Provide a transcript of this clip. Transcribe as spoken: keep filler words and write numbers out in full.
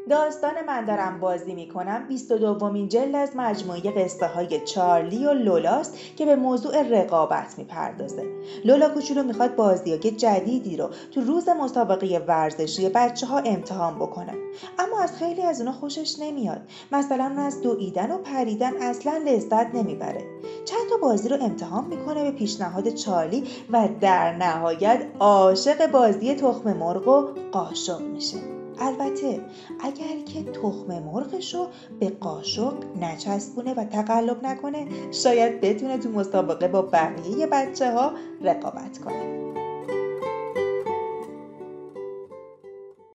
داستان من دارم بازی میکنم بیست و دومین جلد از مجموعه قصه های چارلی و لولاست که به موضوع رقابت میپردازه. لولا کوچولو میخواد بازیای جدیدی رو تو روز مسابقه ورزشی بچه ها امتحان بکنه، اما از خیلی از اونا خوشش نمیاد. مثلا از دویدن و پریدن اصلا لذت نمیبره. چند تا بازی رو امتحان میکنه به پیشنهاد چارلی و در نهایت عاشق بازی تخم مرغ و قاشق میشه. البته اگر که تخم مرغشو به قاشق نچسبونه و تقلب نکنه، شاید بتونه تو مسابقه با بقیه بچه ها رقابت کنه.